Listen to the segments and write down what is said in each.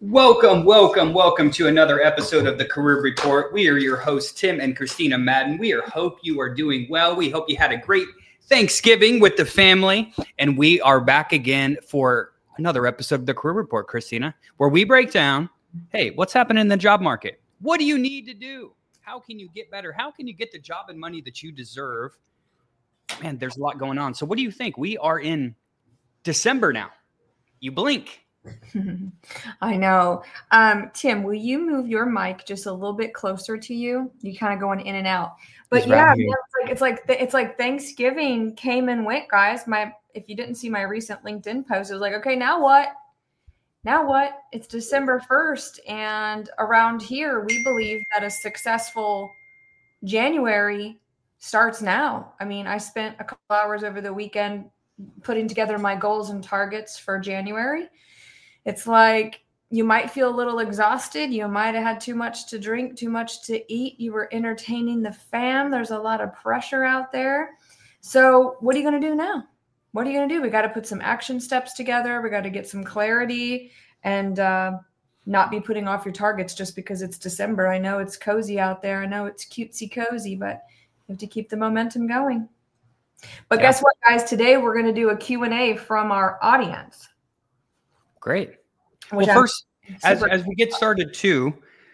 Welcome to another episode of the Career Report. We are your hosts, Tim and Christina Madden. Hope you are doing well. We hope you had a great Thanksgiving with the family. And we are back again for another episode of the Career Report, Christina, where we break down, hey, what's happening in the job market? What do you need to do? How can you get better? How can you get the job and money that you deserve? Man, there's a lot going on. So what do you think? We are in December now. You blink. I know. Tim, will you move your mic just a little bit closer to you? You kind of going in and out. But yeah, it's like Thanksgiving came and went, guys. If you didn't see my recent LinkedIn post, it was like, okay, now what? Now what? It's December 1st, and around here, we believe that a successful January starts now. I mean, I spent a couple hours over the weekend putting together my goals and targets for January. It's like you might feel a little exhausted. You might have had too much to drink, too much to eat. You were entertaining the fam. There's a lot of pressure out there. So what are you going to do now? What are you going to do? We got to put some action steps together. We got to get some clarity and not be putting off your targets just because it's December. I know it's cozy out there. I know it's cutesy cozy, but you have to keep the momentum going. But Guess what, guys? Today we're going to do a Q&A from our audience. Great. Well, first, as we get started too,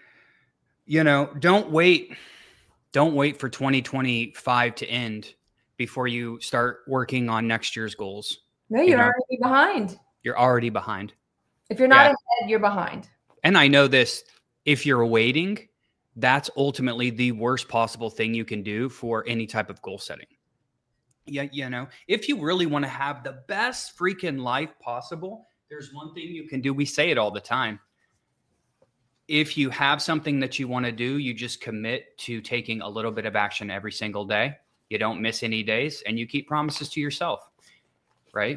don't wait for 2025 to end before you start working on next year's goals. No, you're already behind. You're already behind. If you're not ahead, you're behind. And I know this, if you're waiting, that's ultimately the worst possible thing you can do for any type of goal setting. Yeah, if you really want to have the best freaking life possible, there's one thing you can do. We say it all the time. If you have something that you want to do, you just commit to taking a little bit of action every single day. You don't miss any days, and you keep promises to yourself, right?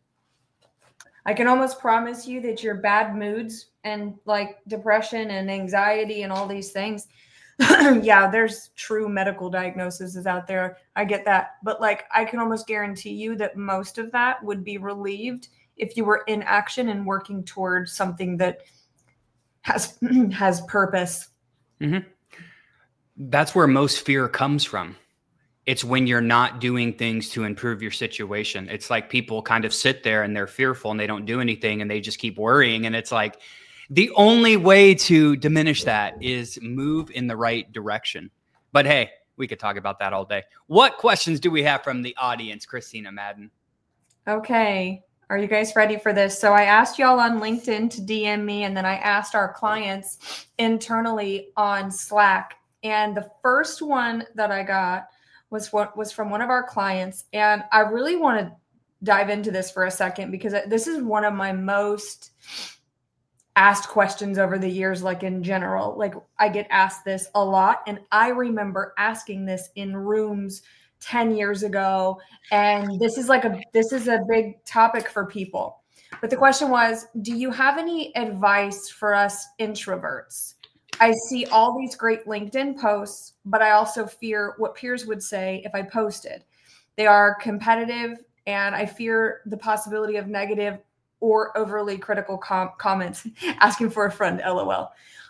I can almost promise you that your bad moods and like depression and anxiety and all these things, yeah, there's true medical diagnoses out there. I get that. But I can almost guarantee you that most of that would be relieved if you were in action and working towards something that has purpose. Mm-hmm. That's where most fear comes from. It's when you're not doing things to improve your situation. It's like people kind of sit there and they're fearful and they don't do anything and they just keep worrying. And it's like the only way to diminish that is move in the right direction. But hey, we could talk about that all day. What questions do we have from the audience, Christina Madden? Okay. Are you guys ready for this? So I asked y'all on LinkedIn to DM me, and then I asked our clients internally on Slack. And the first one that I got was from one of our clients. And I really want to dive into this for a second because this is one of my most asked questions over the years, in general. I get asked this a lot. And I remember asking this in rooms 10 years ago. And this is a big topic for people. But the question was, do you have any advice for us introverts? I see all these great LinkedIn posts, but I also fear what peers would say if I posted. They are competitive, and I fear the possibility of negative or overly critical comments. Asking for a friend, LOL.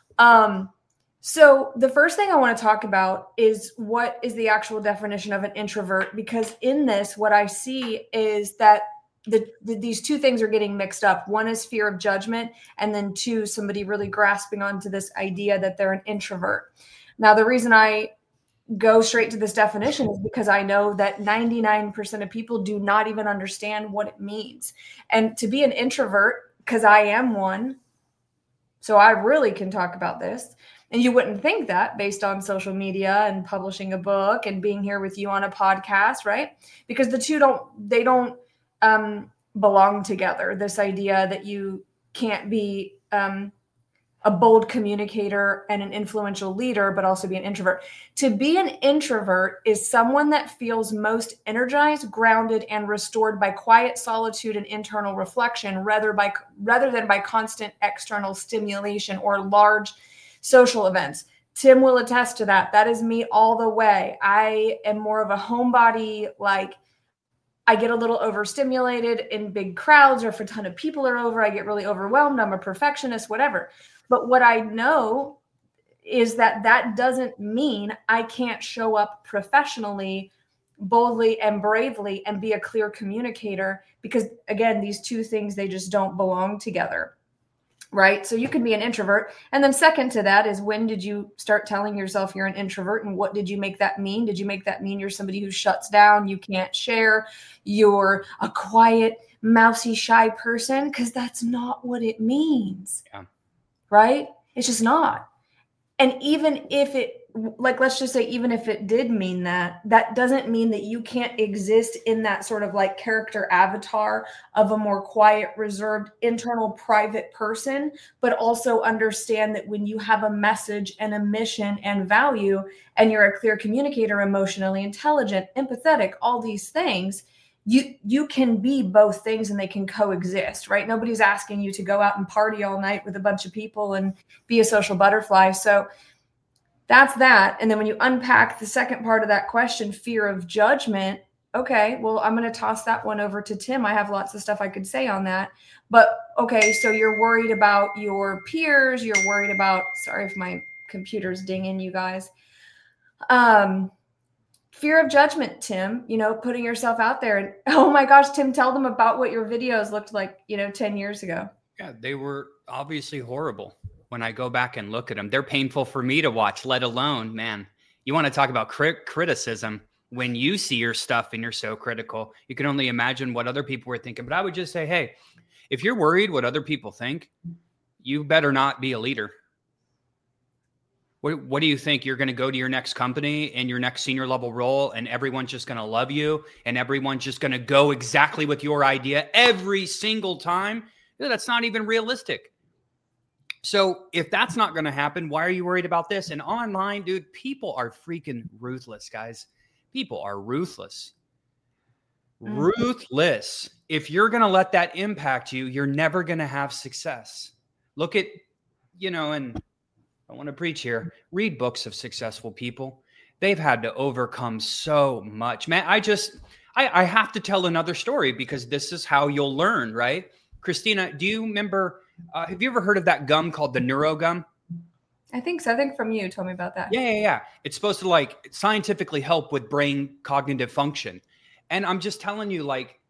So the first thing I want to talk about is what is the actual definition of an introvert, because in this, what I see is that these two things are getting mixed up. One is fear of judgment, and then two, somebody really grasping onto this idea that they're an introvert. Now, the reason I go straight to this definition is because I know that 99% of people do not even understand what it means. And to be an introvert, because I am one, so I really can talk about this. And you wouldn't think that based on social media and publishing a book and being here with you on a podcast, right? Because the two don't belong together. This idea that you can't be a bold communicator and an influential leader, but also be an introvert. To be an introvert is someone that feels most energized, grounded, and restored by quiet solitude and internal reflection rather than by constant external stimulation or large social events. Tim will attest to that. That is me all the way. I am more of a homebody, I get a little overstimulated in big crowds, or if a ton of people are over, I get really overwhelmed. I'm a perfectionist, whatever. But what I know is that doesn't mean I can't show up professionally, boldly and bravely, and be a clear communicator, because again, these two things, they just don't belong together. Right? So you can be an introvert. And then second to that is, when did you start telling yourself you're an introvert, and what did you make that mean? Did you make that mean you're somebody who shuts down, you can't share, you're a quiet, mousy, shy person? Because that's not what it means. Yeah. Right? It's just not. And even if it, like, let's just say, even if it did mean that, that doesn't mean that you can't exist in that sort of like character avatar of a more quiet, reserved, internal, private person, but also understand that when you have a message and a mission and value, and you're a clear communicator, emotionally intelligent, empathetic, all these things, you can be both things, and they can coexist, right? Nobody's asking you to go out and party all night with a bunch of people and be a social butterfly. So that's that. And then when you unpack the second part of that question, fear of judgment, okay, well, I'm going to toss that one over to Tim. I have lots of stuff I could say on that. But okay, so you're worried about your peers, you're worried about, sorry if my computer's dinging, you guys. Fear of judgment, Tim, putting yourself out there. And oh my gosh, Tim, tell them about what your videos looked like, 10 years ago. Yeah, they were obviously horrible. When I go back and look at them, they're painful for me to watch, let alone, man, you want to talk about criticism. When you see your stuff and you're so critical, you can only imagine what other people were thinking. But I would just say, hey, if you're worried what other people think, you better not be a leader. What do you think? You're going to go to your next company and your next senior level role, and everyone's just going to love you, and everyone's just going to go exactly with your idea every single time? That's not even realistic. So if that's not going to happen, why are you worried about this? And online, dude, people are freaking ruthless, guys. People are ruthless. Ruthless. If you're going to let that impact you, you're never going to have success. Look at, and I want to preach here. Read books of successful people. They've had to overcome so much. Man, I have to tell another story, because this is how you'll learn, right? Christina, do you remember, have you ever heard of that gum called the NeuroGum? I think so. I think from you told me about that. Yeah. It's supposed to scientifically help with brain cognitive function. And I'm just telling you,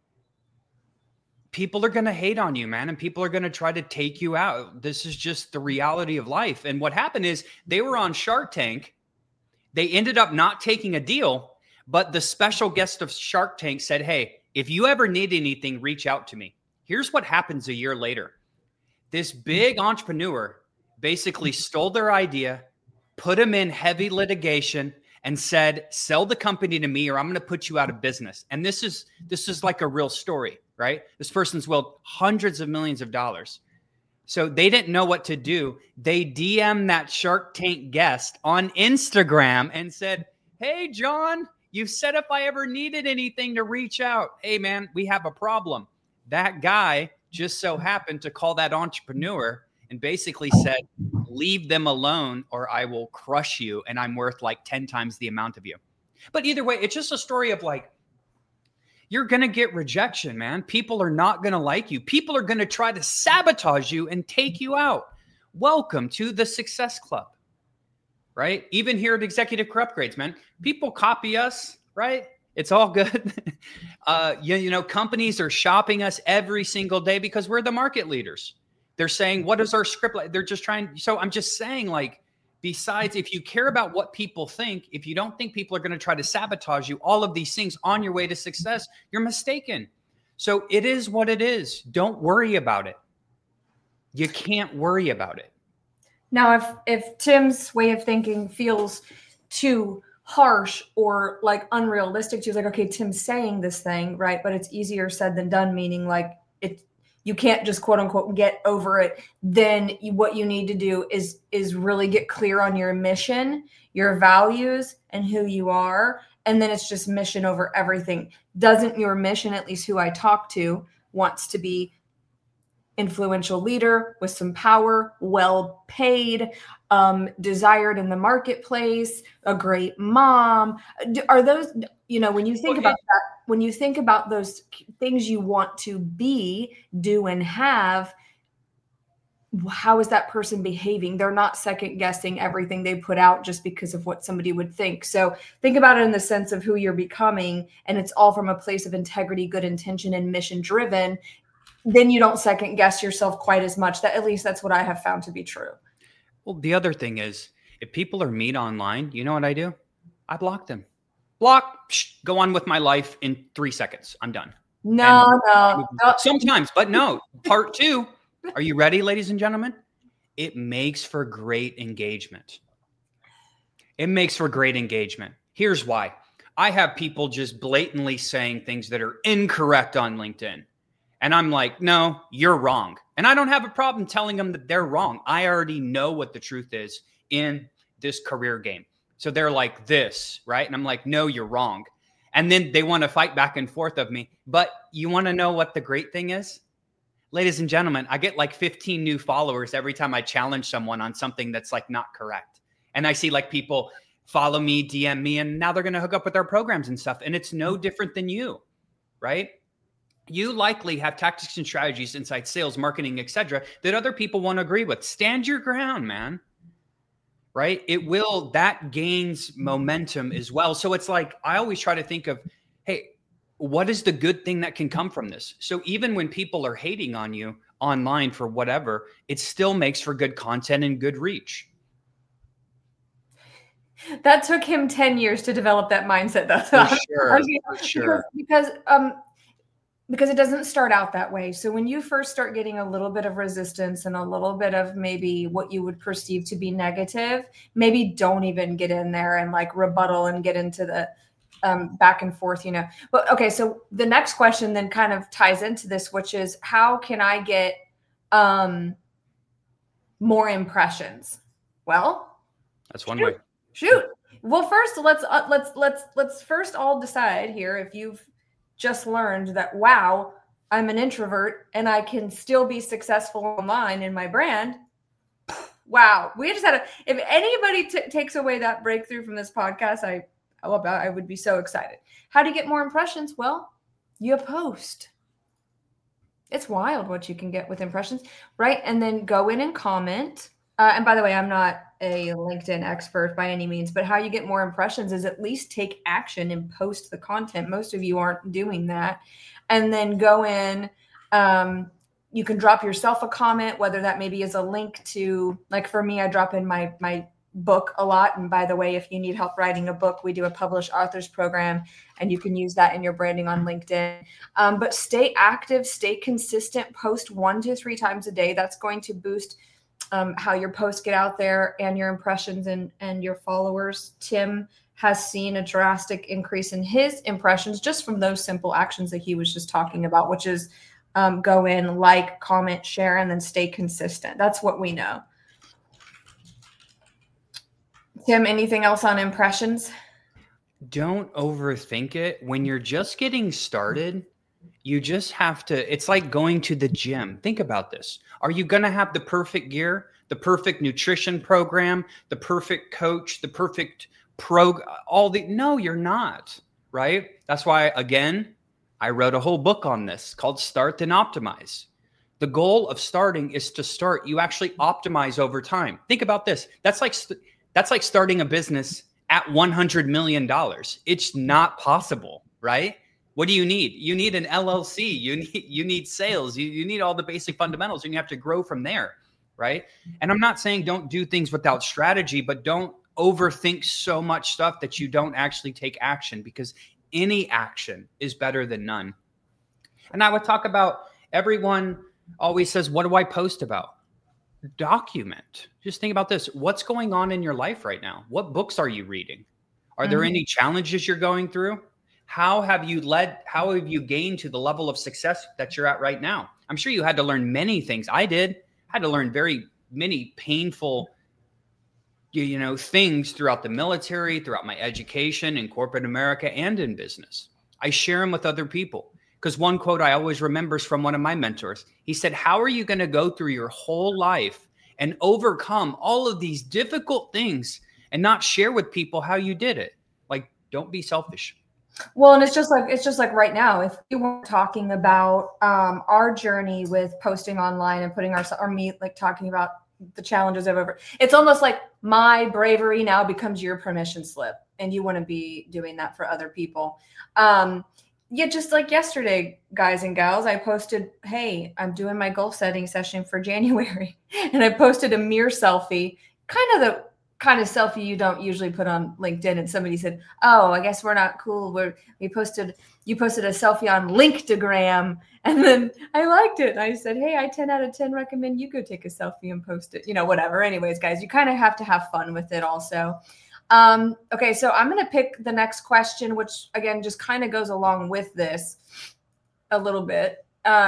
people are going to hate on you, man. And people are going to try to take you out. This is just the reality of life. And what happened is, they were on Shark Tank. They ended up not taking a deal, but the special guest of Shark Tank said, hey, if you ever need anything, reach out to me. Here's what happens a year later. This big entrepreneur basically stole their idea, put them in heavy litigation, and said, sell the company to me, or I'm going to put you out of business. And this is like a real story, right? This person's worth hundreds of millions of dollars. So they didn't know what to do. They DM'd that Shark Tank guest on Instagram and said, hey, John, you said if I ever needed anything to reach out. Hey, man, we have a problem. That guy just so happened to call that entrepreneur and basically said, leave them alone or I will crush you. And I'm worth 10 times the amount of you. But either way, it's just a story of you're going to get rejection, man. People are not going to like you. People are going to try to sabotage you and take you out. Welcome to the Success Club, right? Even here at Executive Career Upgrades, man, people copy us, right? It's all good. Companies are shopping us every single day because we're the market leaders. They're saying, what is our script like? They're just trying. So I'm just saying, besides, if you care about what people think, if you don't think people are going to try to sabotage you, all of these things on your way to success, you're mistaken. So it is what it is. Don't worry about it. You can't worry about it. Now, if Tim's way of thinking feels too harsh or unrealistic to you, okay, Tim's saying this thing, right? But it's easier said than done, meaning you can't just quote unquote get over it. Then what you need to do is really get clear on your mission, your values, and who you are. And then it's just mission over everything. Doesn't your mission, at least who I talk to, wants to be influential leader with some power, well paid, desired in the marketplace, a great mom. Are those, when you think about that, when you think about those things you want to be, do, and have, how is that person behaving? They're not second guessing everything they put out just because of what somebody would think. So think about it in the sense of who you're becoming, and it's all from a place of integrity, good intention, and mission driven. Then you don't second guess yourself quite as much. That, at least that's what I have found to be true. Well, the other thing is, if people are mean online, you know what I do? I block them. Block, go on with my life in 3 seconds. I'm done. No. Sometimes, but no. Part 2. Are you ready, ladies and gentlemen? It makes for great engagement. It makes for great engagement. Here's why. I have people just blatantly saying things that are incorrect on LinkedIn. And I'm like, no, you're wrong. And I don't have a problem telling them that they're wrong. I already know what the truth is in this career game. So they're like this, right? And I'm like, no, you're wrong. And then they want to fight back and forth of me. But you want to know what the great thing is? Ladies and gentlemen, I get like 15 new followers every time I challenge someone on something that's like not correct. And I see like people follow me, DM me, and now they're going to hook up with our programs and stuff. And it's no different than you, right? You likely have tactics and strategies inside sales, marketing, etc., that other people won't agree with. Stand your ground, man. Right? That gains momentum as well. So it's like, I always try to think of, hey, what is the good thing that can come from this? So even when people are hating on you online for whatever, it still makes for good content and good reach. That took him 10 years to develop that mindset, though. For sure. Because it doesn't start out that way. So when you first start getting a little bit of resistance and a little bit of maybe what you would perceive to be negative, maybe don't even get in there and like rebuttal and get into the back and forth, But okay, so the next question then kind of ties into this, which is, how can I get more impressions? Well, that's one way. Shoot. Well, first let's first all decide here, if you've just learned that, wow, I'm an introvert and I can still be successful online in my brand. Wow. We just if anybody takes away that breakthrough from this podcast, I would be so excited. How do you get more impressions? Well, you post. It's wild what you can get with impressions, right? And then go in and comment. And by the way, I'm not a LinkedIn expert by any means, but how you get more impressions is at least take action and post the content. Most of you aren't doing that. And then go in, you can drop yourself a comment, whether that maybe is a link to, like for me, I drop in my book a lot. And by the way, if you need help writing a book, we do a published authors program, and you can use that in your branding on LinkedIn. But stay active, stay consistent, post 1 to 3 times a day. That's going to boost how your posts get out there and your impressions and your followers. Tim has seen a drastic increase in his impressions just from those simple actions that he was just talking about, which is go in, like, comment, share, and then stay consistent. That's what we know. Tim, anything else on impressions? Don't overthink it. When you're just getting started, you just have to, it's like going to the gym. Think about this. Are you going to have the perfect gear, the perfect nutrition program, the perfect coach, the perfect no, you're not, right? That's why, again, I wrote a whole book on this called Start Then Optimize. The goal of starting is to start. You actually optimize over time. Think about this. That's like starting a business at $100 million. It's not possible, right? What do you need? You need an LLC. You need sales. You need all the basic fundamentals, and you have to grow from there, right? And I'm not saying don't do things without strategy, but don't overthink so much stuff that you don't actually take action, because any action is better than none. And I would talk about, everyone always says, what do I post about? Document. Just think about this. What's going on in your life right now? What books are you reading? Are there any challenges you're going through? How have you gained to the level of success that you're at right now? I'm sure you had to learn many things. I had to learn very many painful, things throughout the military, throughout my education in corporate America and in business. I share them with other people Because one quote I always remember is from one of my mentors. He said, how are you going to go through your whole life and overcome all of these difficult things and not share with people how you did it? Like, don't be selfish. Well, and it's just like right now, if we weren't talking about our journey with posting online and putting or me like talking about the challenges I've over, it's almost like my bravery now becomes your permission slip, and you want to be doing that for other people. Yeah, just like yesterday, guys and gals, I posted, hey, I'm doing my goal setting session for January, and I posted a mirror selfie, kind of selfie you don't usually put on LinkedIn. And somebody said, oh, I guess we're not cool. You posted a selfie on LinkedIngram. And then I liked it. I said, hey, I 10 out of 10 recommend you go take a selfie and post it, whatever. Anyways, guys, you kind of have to have fun with it also. Okay. So I'm going to pick the next question, which again, just kind of goes along with this a little bit.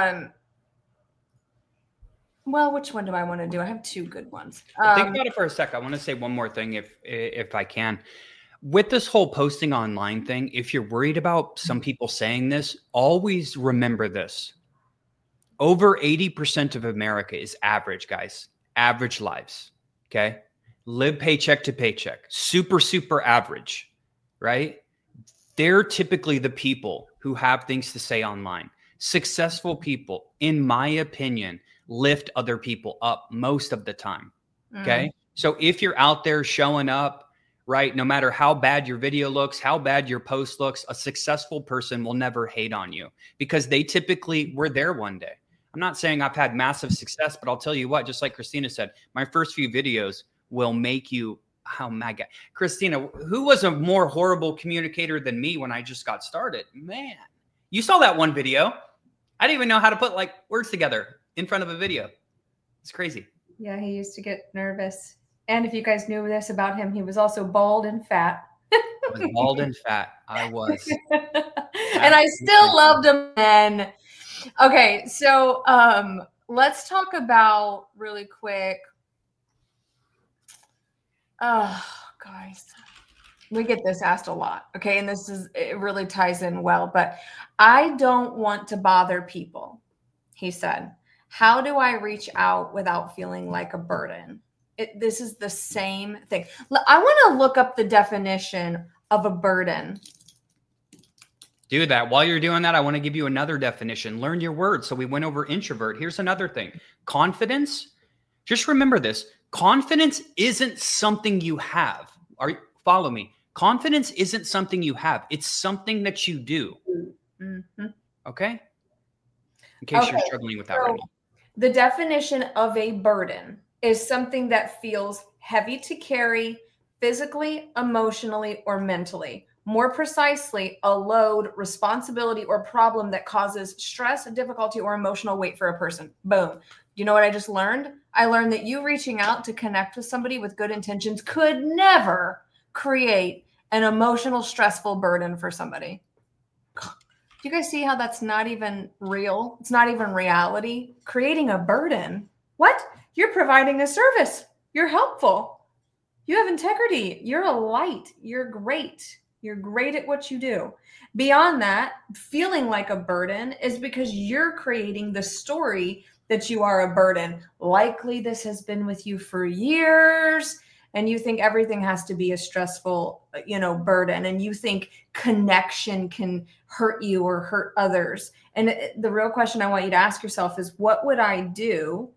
Well, which one do I want to do? I have two good ones. Think about it for a sec. I want to say one more thing if I can. With this whole posting online thing, if you're worried about some people saying this, always remember this. Over 80% of America is average, guys. Average lives, okay? Live paycheck to paycheck. Super, super average, right? They're typically the people who have things to say online. Successful people, in my opinion, lift other people up most of the time. Okay. So if you're out there showing up, right, no matter how bad your video looks, how bad your post looks, a successful person will never hate on you because they typically were there one day. I'm not saying I've had massive success, but I'll tell you what, just like Christina said, my first few videos will make you, oh my God, Christina, who was a more horrible communicator than me when I just got started? Man, you saw that one video. I didn't even know how to put like words together in front of a video. It's crazy. Yeah, he used to get nervous. And if you guys knew this about him, he was also bald and fat. I was bald and fat. I was. And I still loved him then. Okay, so let's talk about really quick. Oh, guys. We get this asked a lot. Okay, and it really ties in well, but I don't want to bother people, he said. How do I reach out without feeling like a burden? This is the same thing. I want to look up the definition of a burden. Do that. While you're doing that, I want to give you another definition. Learn your words. So we went over introvert. Here's another thing. Confidence. Just remember this. Confidence isn't something you have. Follow me. Confidence isn't something you have. It's something that you do. Mm-hmm. Okay? In case you're struggling with that right now. The definition of a burden is something that feels heavy to carry physically, emotionally, or mentally. More precisely, a load, responsibility, or problem that causes stress, difficulty, or emotional weight for a person. Boom. You know what I just learned? I learned that you reaching out to connect with somebody with good intentions could never create an emotional, stressful burden for somebody. Do you guys see how that's not even real? It's not even reality. Creating a burden. What? You're providing a service. You're helpful. You have integrity. You're a light. You're great. You're great at what you do. Beyond that, feeling like a burden is because you're creating the story that you are a burden. Likely this has been with you for years, and you think everything has to be a stressful, burden, and you think connection can hurt you or hurt others. And the real question I want you to ask yourself is, what would I do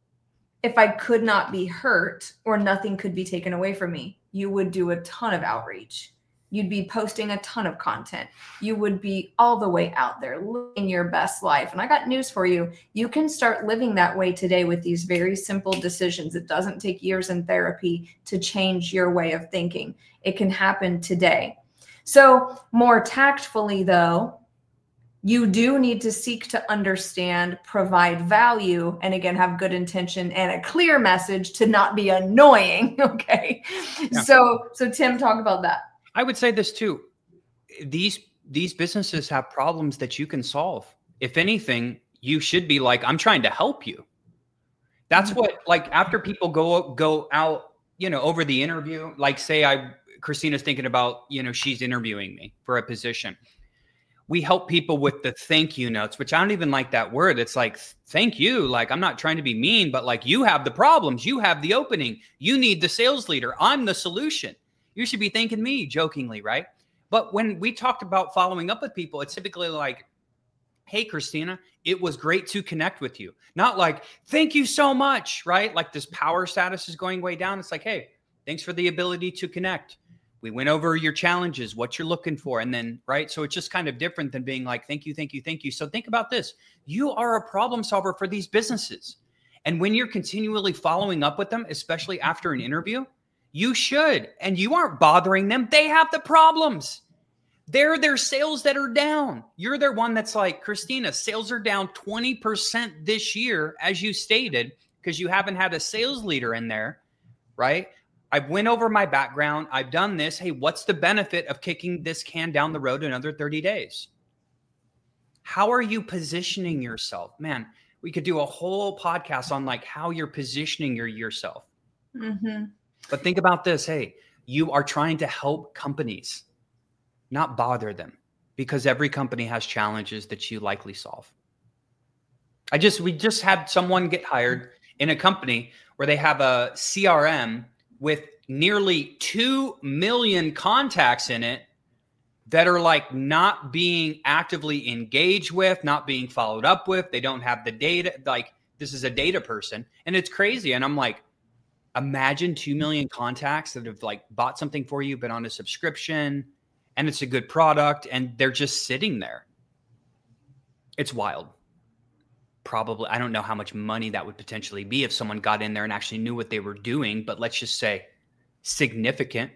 if I could not be hurt or nothing could be taken away from me? You would do a ton of outreach. You'd be posting a ton of content. You would be all the way out there living your best life. And I got news for you. You can start living that way today with these very simple decisions. It doesn't take years in therapy to change your way of thinking. It can happen today. So more tactfully, though, you do need to seek to understand, provide value, and again, have good intention and a clear message to not be annoying. Okay. Yeah. So Tim, talk about that. I would say this too. These businesses have problems that you can solve. If anything, you should be like, I'm trying to help you. That's what, like, after people go out, over the interview, like say Christina's thinking about, she's interviewing me for a position. We help people with the thank you notes, which I don't even like that word. It's like, thank you. Like, I'm not trying to be mean, but like, you have the problems. You have the opening. You need the sales leader. I'm the solution. You should be thanking me, jokingly, right? But when we talked about following up with people, it's typically like, hey, Christina, it was great to connect with you. Not like, thank you so much, right? Like this power status is going way down. It's like, hey, thanks for the ability to connect. We went over your challenges, what you're looking for. And then, right? So it's just kind of different than being like, thank you, thank you, thank you. So think about this. You are a problem solver for these businesses. And when you're continually following up with them, especially after an interview, you should. And you aren't bothering them. They have the problems. They're their sales that are down. You're their one that's like, Christina, sales are down 20% this year, as you stated, because you haven't had a sales leader in there, right? I went over my background. I've done this. Hey, what's the benefit of kicking this can down the road another 30 days? How are you positioning yourself? Man, we could do a whole podcast on like how you're positioning yourself. Mm-hmm. But think about this. Hey, you are trying to help companies, not bother them, because every company has challenges that you likely solve. We just had someone get hired in a company where they have a CRM with nearly 2 million contacts in it that are like not being actively engaged with, not being followed up with. They don't have the data. Like, this is a data person, and it's crazy. And I'm like, imagine 2 million contacts that have like bought something for you, been on a subscription, and it's a good product, and they're just sitting there. It's wild. Probably, I don't know how much money that would potentially be if someone got in there and actually knew what they were doing, but let's just say significant.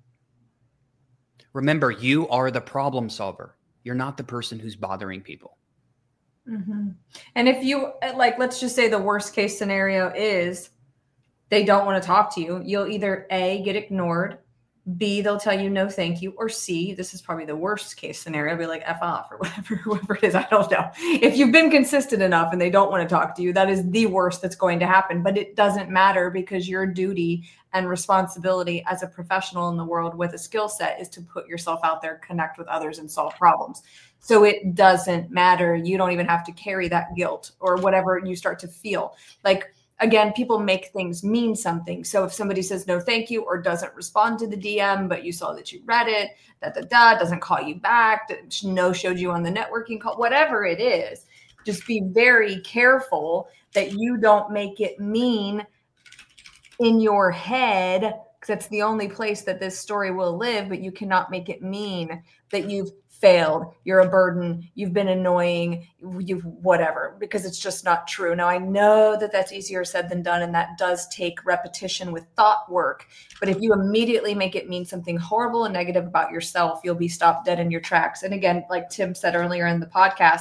Remember, you are the problem solver. You're not the person who's bothering people. Mm-hmm. And if you, like, let's just say the worst case scenario is they don't want to talk to you, you'll either A, get ignored, B, they'll tell you no thank you, or C, this is probably the worst case scenario, be like F off or whatever it is. I don't know. If you've been consistent enough and they don't want to talk to you, that is the worst that's going to happen. But it doesn't matter, because your duty and responsibility as a professional in the world with a skill set is to put yourself out there, connect with others, and solve problems. So it doesn't matter. You don't even have to carry that guilt or whatever you start to feel. Like, again, people make things mean something. So if somebody says no thank you or doesn't respond to the DM, but you saw that you read it, doesn't call you back, no showed you on the networking call, whatever it is, just be very careful that you don't make it mean in your head, because that's the only place that this story will live. But you cannot make it mean that you've failed, you're a burden, you've been annoying, you've whatever, because it's just not true. Now, I know that that's easier said than done, and that does take repetition with thought work. But if you immediately make it mean something horrible and negative about yourself, you'll be stopped dead in your tracks. And again, like Tim said earlier in the podcast,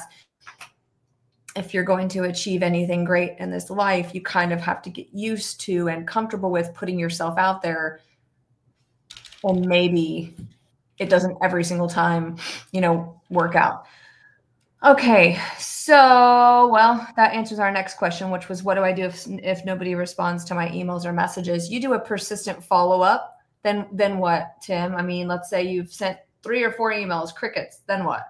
if you're going to achieve anything great in this life, you kind of have to get used to and comfortable with putting yourself out there. And maybe it doesn't every single time, work out. Okay. So, well, that answers our next question, which was, what do I do if nobody responds to my emails or messages? You do a persistent follow-up. Then what, Tim? I mean, let's say you've sent 3 or 4 emails, crickets. Then what?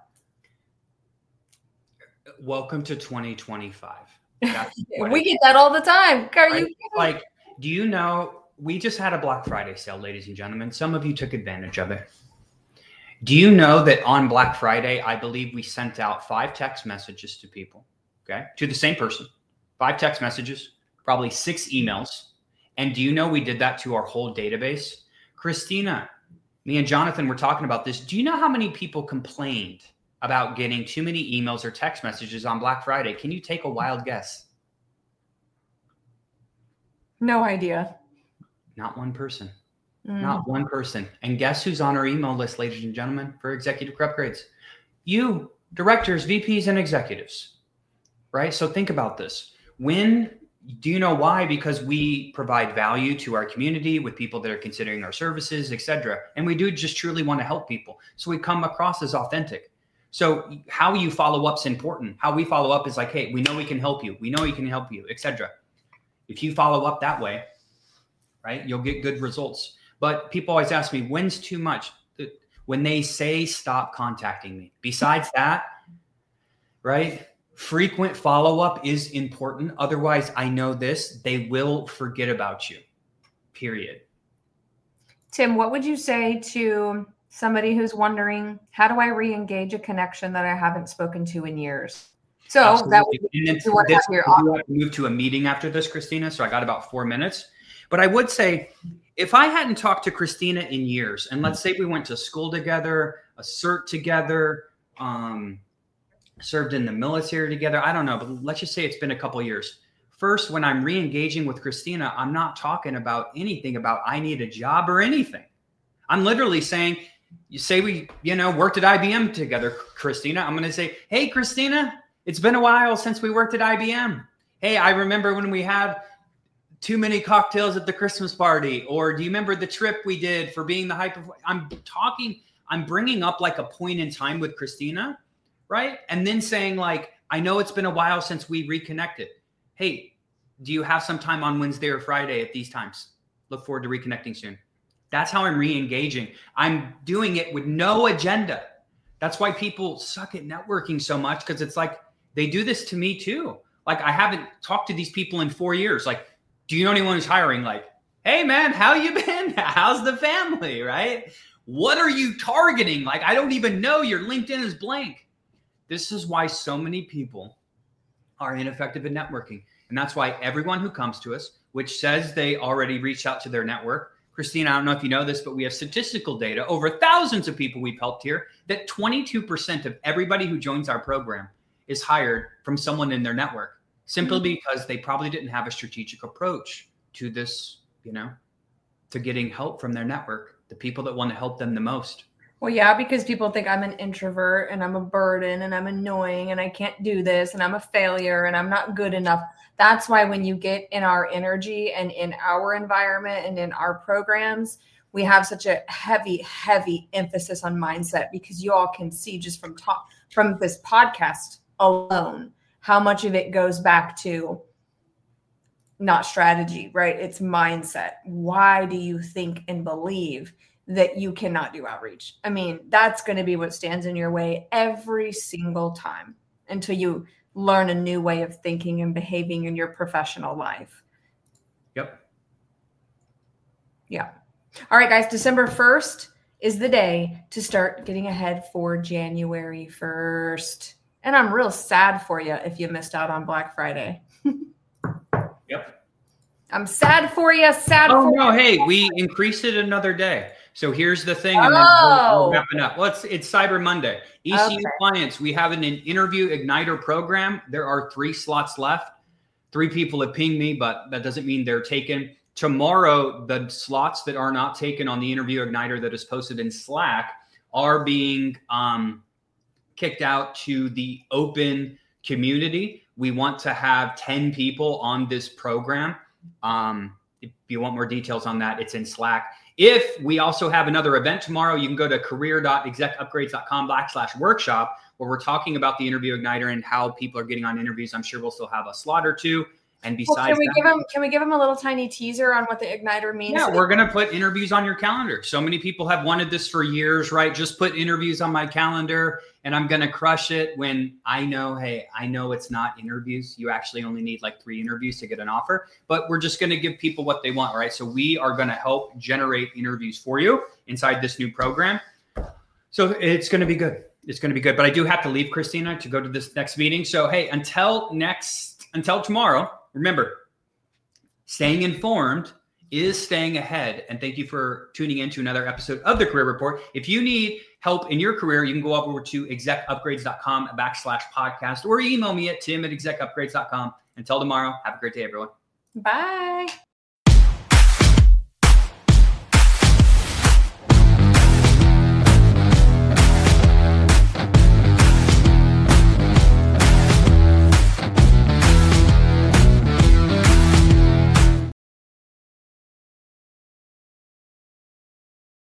Welcome to 2025. We get that all the time. Like, do you know, we just had a Black Friday sale, ladies and gentlemen. Some of you took advantage of it. Do you know that on Black Friday, I believe we sent out 5 text messages to people, okay? To the same person. 5 text messages, probably 6 emails. And do you know we did that to our whole database? Christina, me and Jonathan were talking about this. Do you know how many people complained about getting too many emails or text messages on Black Friday? Can you take a wild guess? No idea. Not one person. Not one person. And guess who's on our email list, ladies and gentlemen, for executive career upgrades? You, directors, VPs, and executives, right? So think about this. Do you know why? Because we provide value to our community with people that are considering our services, et cetera. And we do just truly want to help people. So we come across as authentic. So how you follow up is important. How we follow up is like, hey, we know we can help you. We know we can help you, et cetera. If you follow up that way, right, you'll get good results. But people always ask me, when's too much? when they say stop contacting me. Besides that, right? Frequent follow-up is important. Otherwise, I know this, they will forget about you, period. Tim, what would you say to somebody who's wondering, how do I re-engage a connection that I haven't spoken to in years? So Absolutely. that would be move to a meeting after this, Christina. So I got about 4 minutes. But I would say, if I hadn't talked to Christina in years, and let's say we went to school together, a cert together, served in the military together, I don't know, but let's just say it's been a couple of years. First, when I'm re-engaging with Christina, I'm not talking about anything about I need a job or anything. I'm literally saying, you say we, worked at IBM together, Christina. I'm going to say, hey, Christina, it's been a while since we worked at IBM. Hey, I remember when we had too many cocktails at the Christmas party, or do you remember the trip we did for being the I'm bringing up like a point in time with Christina, right? And then saying like, I know it's been a while since we reconnected. Hey, do you have some time on Wednesday or Friday at these times? Look forward to reconnecting soon. That's how I'm re-engaging. I'm doing it with no agenda. That's why people suck at networking so much, because it's like they do this to me too. Like I haven't talked to these people in 4 years. Like, do you know anyone who's hiring? Like, hey man, how you been? How's the family, right? What are you targeting? Like, I don't even know. Your LinkedIn is blank. This is why so many people are ineffective at networking. And that's why everyone who comes to us, which says they already reached out to their network, Christina, I don't know if you know this, but we have statistical data over thousands of people we've helped here that 22% of everybody who joins our program is hired from someone in their network, simply because they probably didn't have a strategic approach to this, to getting help from their network, the people that want to help them the most. Well, yeah, because people think I'm an introvert and I'm a burden and I'm annoying and I can't do this and I'm a failure and I'm not good enough. That's why when you get in our energy and in our environment and in our programs, we have such a heavy, heavy emphasis on mindset, because you all can see just from this podcast alone how much of it goes back to not strategy, right? It's mindset. Why do you think and believe that you cannot do outreach? I mean, that's going to be what stands in your way every single time until you learn a new way of thinking and behaving in your professional life. Yep. Yeah. All right, guys, December 1st is the day to start getting ahead for January 1st. And I'm real sad for you if you missed out on Black Friday. Yep. I'm sad for you. Hey, we increased it another day. So here's the thing, and then we're wrapping up. Well, it's Cyber Monday. ECU clients, we have an interview igniter program. There are 3 slots left. 3 people have pinged me, but that doesn't mean they're taken. Tomorrow, the slots that are not taken on the interview igniter that is posted in Slack are being kicked out to the open community. We want to have 10 people on this program. If you want more details on that, it's in Slack. If we also have another event tomorrow, you can go to career.execupgrades.com/workshop, where we're talking about the interview igniter and how people are getting on interviews. I'm sure we'll still have a slot or 2. And besides, can we give them a little tiny teaser on what the igniter means? Yeah, we're going to put interviews on your calendar. So many people have wanted this for years, right? Just put interviews on my calendar and I'm going to crush it, when I know it's not interviews. You actually only need like 3 interviews to get an offer, but we're just going to give people what they want, right? So we are going to help generate interviews for you inside this new program. So it's going to be good. It's going to be good, but I do have to leave, Christina, to go to this next meeting. So, hey, until tomorrow, remember, staying informed is staying ahead. And thank you for tuning in to another episode of the Career Report. If you need help in your career, you can go over to execupgrades.com/podcast or email me at tim@execupgrades.com. Until tomorrow, have a great day, everyone. Bye.